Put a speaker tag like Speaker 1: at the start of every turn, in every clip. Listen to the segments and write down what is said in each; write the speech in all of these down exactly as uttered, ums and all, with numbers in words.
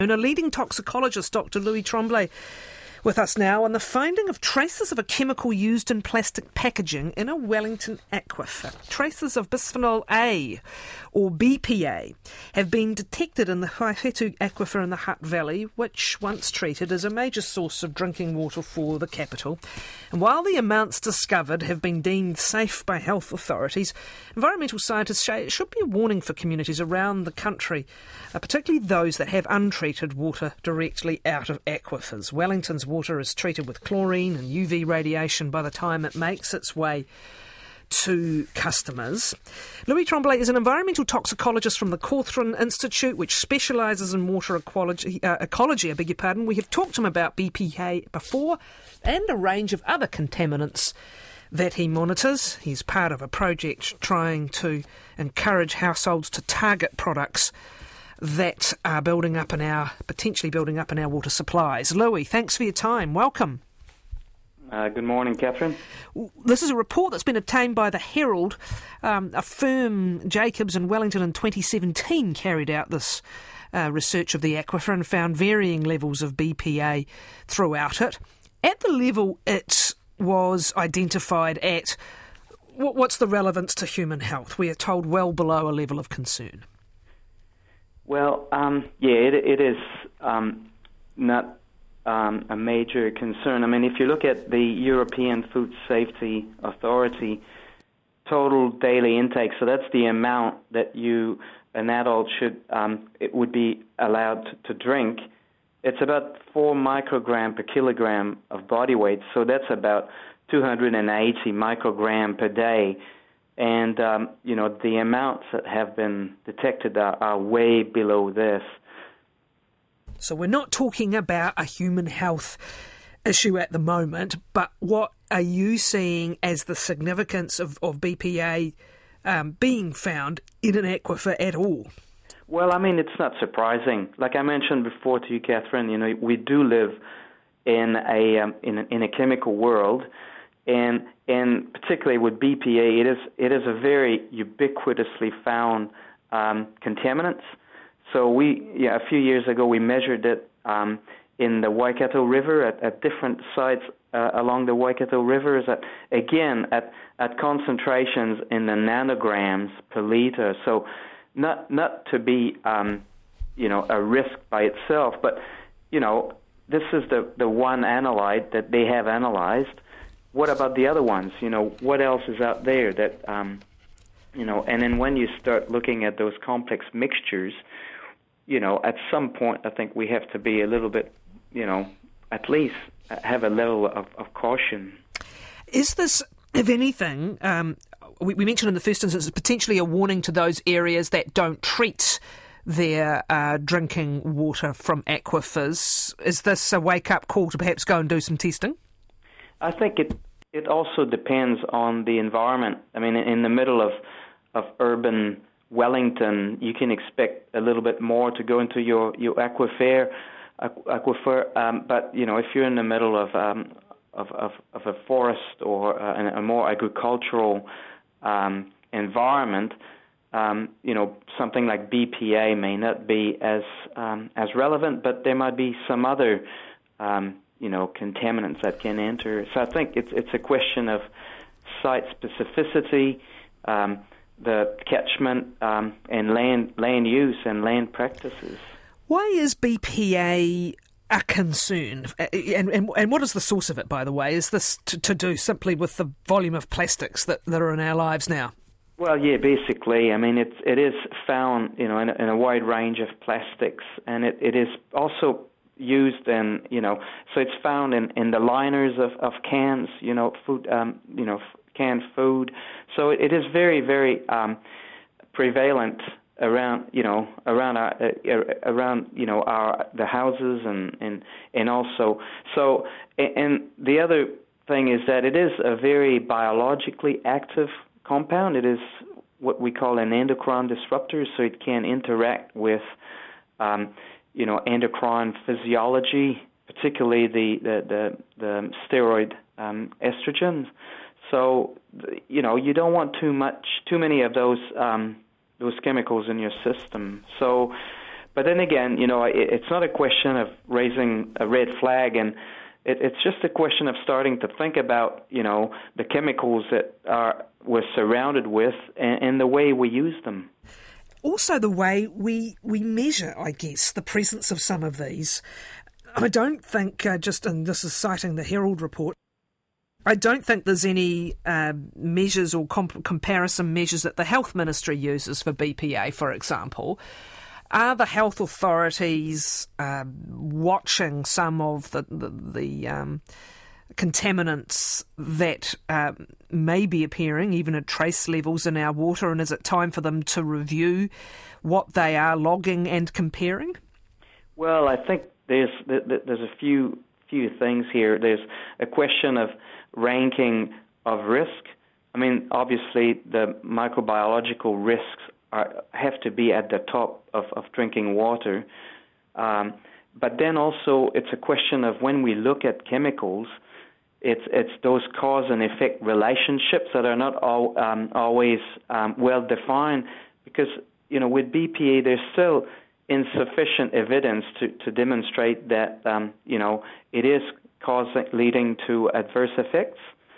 Speaker 1: A leading toxicologist, Doctor Louis Tremblay, with us now on the finding of traces of a chemical used in plastic packaging in a Wellington aquifer. Traces of bisphenol A, or B P A, have been detected in the Waihetu aquifer in the Hutt Valley, which once treated as a major source of drinking water for the capital. And while the amounts discovered have been deemed safe by health authorities, environmental scientists say it should be a warning for communities around the country, uh, particularly those that have untreated water directly out of aquifers. Wellington's water is treated with chlorine and U V radiation by the time it makes its way to customers. Louis Tremblay is an environmental toxicologist from the Cawthron Institute, which specialises in water ecology, uh, ecology, I beg your pardon. We have talked to him about B P A before and a range of other contaminants that he monitors. He's part of a project trying to encourage households to target products that are building up in our, potentially building up in our water supplies. Louis, thanks for your time. Welcome.
Speaker 2: Uh, good morning, Catherine.
Speaker 1: This is a report that's been obtained by the Herald. Um, a firm, Jacobs in Wellington, in twenty seventeen carried out this uh, research of the aquifer and found varying levels of B P A throughout it. At the level it was identified at, what's the relevance to human health? We are told well below a level of concern.
Speaker 2: Well, um, yeah, it, it is um, not um, a major concern. I mean, if you look at the European Food Safety Authority total daily intake, so that's the amount that you, an adult should, um, it would be allowed to, to drink. It's about four microgram per kilogram of body weight, so that's about two hundred eighty microgram per day. And, um, you know, the amounts that have been detected are, are way below this.
Speaker 1: So we're not talking about a human health issue at the moment, but what are you seeing as the significance of, of B P A um, being found in an aquifer at all?
Speaker 2: Well, I mean, it's not surprising. Like I mentioned before to you, Catherine, you know, we do live in a um, in a, in a chemical world, and and particularly with B P A, it is it is a very ubiquitously found um, contaminant. So we, yeah, a few years ago, we measured it um, in the Waikato River at, at different sites uh, along the Waikato River. Is at again at at concentrations in the nanograms per liter. So not not to be um, you know a risk by itself, but you know this is the the one analyte that they have analyzed. What about the other ones? You know, what else is out there that, um, you know, and then when you start looking at those complex mixtures, you know, at some point I think we have to be a little bit, you know, at least have a level of, of caution.
Speaker 1: Is this, if anything, um, we, we mentioned in the first instance, potentially a warning to those areas that don't treat their uh, drinking water from aquifers? Is this a wake-up call to perhaps go and do some testing?
Speaker 2: I think it it also depends on the environment. I mean, in the middle of, of urban Wellington, you can expect a little bit more to go into your, your aquifer, aquifer. Um, but, you know, if you're in the middle of um, of, of, of a forest or uh, a more agricultural um, environment, um, you know, something like B P A may not be as um, as relevant, but there might be some other um you know, contaminants that can enter. So I think it's it's a question of site specificity, um, the catchment, um, and land land use and land practices.
Speaker 1: Why is B P A a concern? And, and, and what is the source of it, by the way? Is this to, to do simply with the volume of plastics that, that are in our lives now?
Speaker 2: Well, yeah, basically. I mean, it's, it is found, you know, in a, in a wide range of plastics, and it, it is also used in, you know, so it's found in, in the liners of, of cans, you know, food, um, you know, f- canned food. So it, it is very, very um, prevalent around, you know, around our, uh, around, you know, our the houses and and and also. So and the other thing is that it is a very biologically active compound. It is what we call an endocrine disruptor, so it can interact with um, you know, endocrine physiology, particularly the the the, the steroid um, estrogens. So, you know, you don't want too much, too many of those um, those chemicals in your system. So, but then again, you know, it, it's not a question of raising a red flag, and it, it's just a question of starting to think about, you know, the chemicals that are we're surrounded with and, and the way we use them.
Speaker 1: Also, the way we we measure, I guess, the presence of some of these. I don't think, uh, just, and this is citing the Herald report, I don't think there's any uh, measures or comp- comparison measures that the Health Ministry uses for B P A, for example. Are the health authorities uh, watching some of the, the, the um, contaminants that uh, may be appearing, even at trace levels in our water, and is it time for them to review what they are logging and comparing?
Speaker 2: Well, I think there's there's a few few things here. There's a question of ranking of risk. I mean, obviously, the microbiological risks are, have to be at the top of, of drinking water. Um, but then also, it's a question of when we look at chemicals, it's it's those cause and effect relationships that are not all, um, always um, well defined, because, you know, with B P A, there's still insufficient evidence to, to demonstrate that, um, you know, it is causing, leading to adverse effects.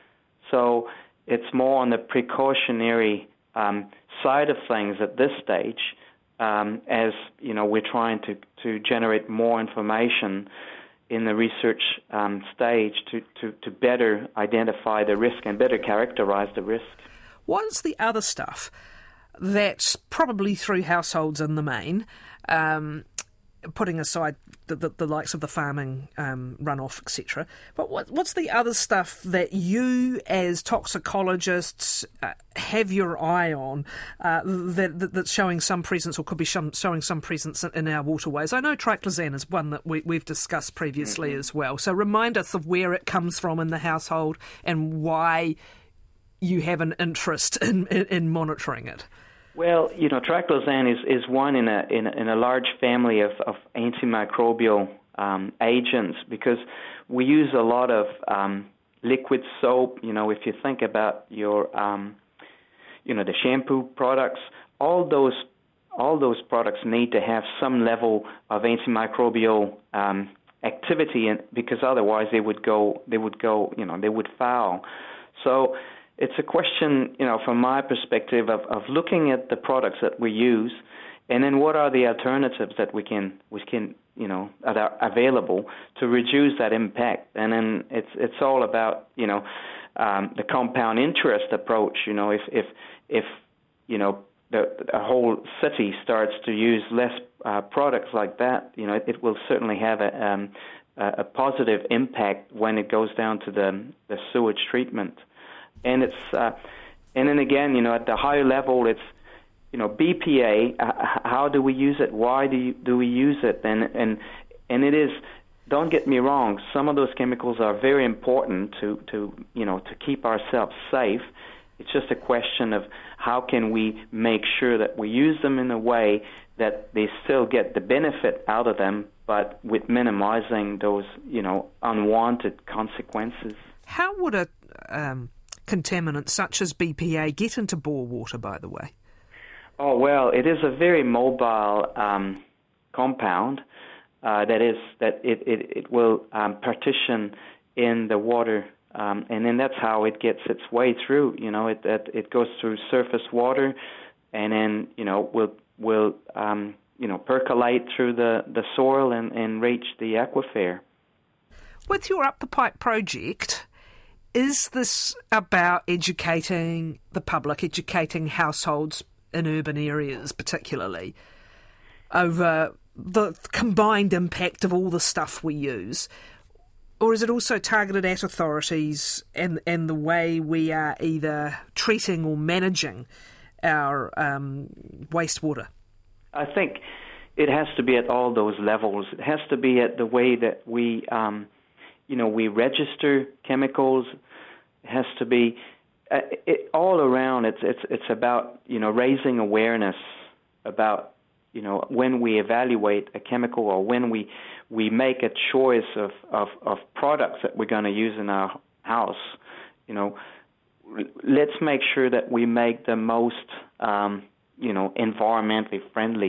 Speaker 2: So it's more on the precautionary um, side of things at this stage, um, as, you know, we're trying to, to generate more information in the research um, stage to, to, to better identify the risk and better characterize the risk.
Speaker 1: What's the other stuff that's probably through households in the main, um, putting aside the, the, the likes of the farming um, runoff, et cetera. But what, what's the other stuff that you, as toxicologists, uh, have your eye on uh, that, that that's showing some presence, or could be some, showing some presence in, in our waterways? I know triclosan is one that we, we've discussed previously mm-hmm. as well. So remind us of where it comes from in the household and why you have an interest in, in, in monitoring it.
Speaker 2: Well, you know, triclosan is, is one in a, in a in a large family of, of antimicrobial um, agents, because we use a lot of um, liquid soap. You know, if you think about your, um, you know, the shampoo products, all those all those products need to have some level of antimicrobial um, activity, in, because otherwise they would go they would go you know they would foul. So it's a question, you know, from my perspective, of, of looking at the products that we use, and then what are the alternatives that we can, we can, you know, that are available to reduce that impact. And then it's it's all about, you know, um, the compound interest approach. You know, if if if you know the, the whole city starts to use less uh, products like that, you know, it, it will certainly have a um, a positive impact when it goes down to the the sewage treatment. And it's, uh, and then again, you know, at the higher level, it's, you know, B P A. Uh, how do we use it? Why do you, do we use it? And and and it is. Don't get me wrong. Some of those chemicals are very important to, to you know to keep ourselves safe. It's just a question of how can we make sure that we use them in a way that they still get the benefit out of them, but with minimizing those, you know, unwanted consequences.
Speaker 1: How would a um contaminants such as B P A get into bore water, by the way?
Speaker 2: Oh, well, it is a very mobile um, compound. Uh, that is, that it, it, it will um, partition in the water, um, and then that's how it gets its way through. You know, it it, it goes through surface water, and then, you know, will will um, you know percolate through the, the soil and, and reach the aquifer.
Speaker 1: With your Up the Pipe project, is this about educating the public, educating households in urban areas particularly, over the combined impact of all the stuff we use? Or is it also targeted at authorities and, and the way we are either treating or managing our um, wastewater?
Speaker 2: I think it has to be at all those levels. It has to be at the way that we... Um, You know, we register chemicals. It has to be uh, it, all around. It's it's it's about, you know, raising awareness about, you know, when we evaluate a chemical, or when we we make a choice of of, of products that we're going to use in our house. You know, let's make sure that we make the most um, you know environmentally friendly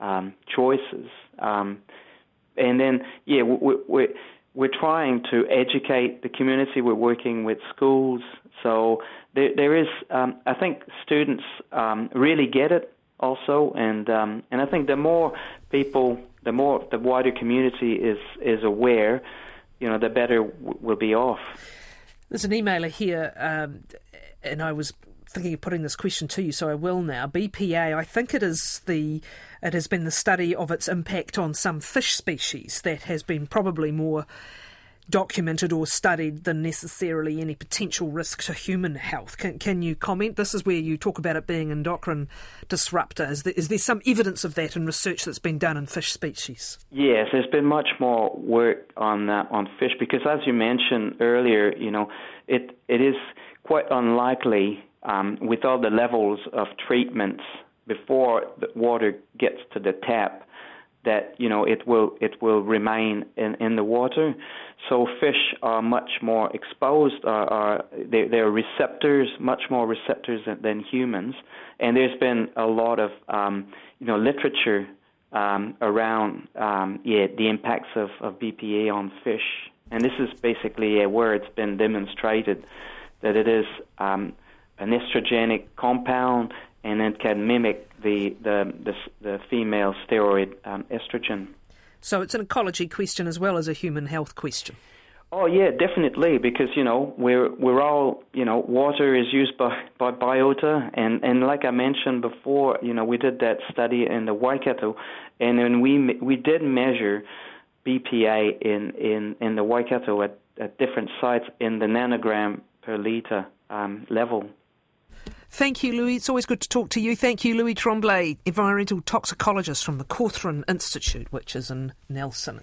Speaker 2: um, choices. Um, and then, yeah, we, we, we're trying to educate the community. We're working with schools. So there, there is, um, I think students um, really get it also. And um, and I think the more people, the more the wider community is, is aware, you know, the better w- we'll be off.
Speaker 1: There's an emailer here, um, and I was thinking of putting this question to you, so I will now. B P A, I think it is the, it has been the study of its impact on some fish species that has been probably more documented or studied than necessarily any potential risk to human health. Can, can you comment? This is where you talk about it being endocrine disruptor. Is there, is there some evidence of that in research that's been done in fish species?
Speaker 2: Yes, there's been much more work on uh, on fish because, as you mentioned earlier, you know, it it is quite unlikely um, with all the levels of treatments before the water gets to the tap that, you know, it will it will remain in, in the water. So fish are much more exposed. Are, are they, they're receptors, much more receptors than, than humans. And there's been a lot of um, you know literature um, around um, yeah the impacts of, of B P A on fish. And this is basically uh, where it's been demonstrated that it is um, an estrogenic compound, and it can mimic the the the, the female steroid um, estrogen.
Speaker 1: So it's an ecology question as well as a human health question.
Speaker 2: Oh yeah, definitely, because you know we're we're all you know water is used by, by biota, and, and like I mentioned before, you know we did that study in the Waikato, and then we we did measure B P A in, in, in the Waikato at, at different sites in the nanogram per litre um, level.
Speaker 1: Thank you, Louis. It's always good to talk to you. Thank you, Louis Tremblay, environmental toxicologist from the Cawthron Institute, which is in Nelson.